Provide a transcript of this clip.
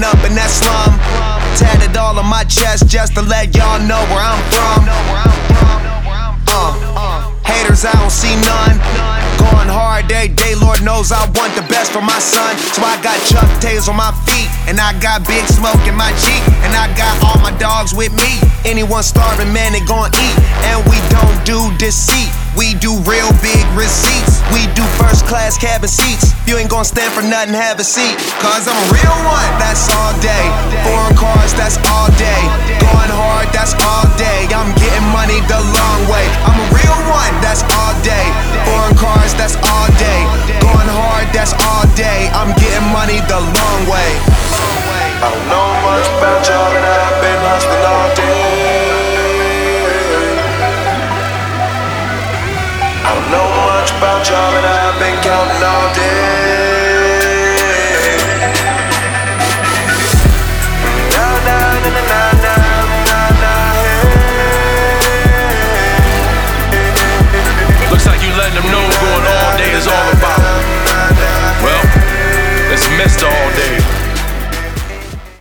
growing up in that slum. Tatted all on my chest just to let y'all know where I'm from. Haters, I don't see none. Going hard every day, Lord knows I want the best for my son. So I got Chuck Tails on my feet, and I got Big Smoke in my Jeep, and I got all my dogs with me. Anyone starving, man, they gon' eat. And we don't do deceit, we do real big receipts. We do first class cabin seats. If you ain't gon' stand for nothing, have a seat. Cause I'm a real one, that's all day. Foreign cars, that's all day. Going hard, that's all day. I'm getting money the long way. I'm a real one, that's all day. Foreign cars, that's all day. Going hard, that's all day. I'm getting money the long way. I don't know much about y'all, but I've been hustling all day. I don't know much about y'all, but I've been counting all day.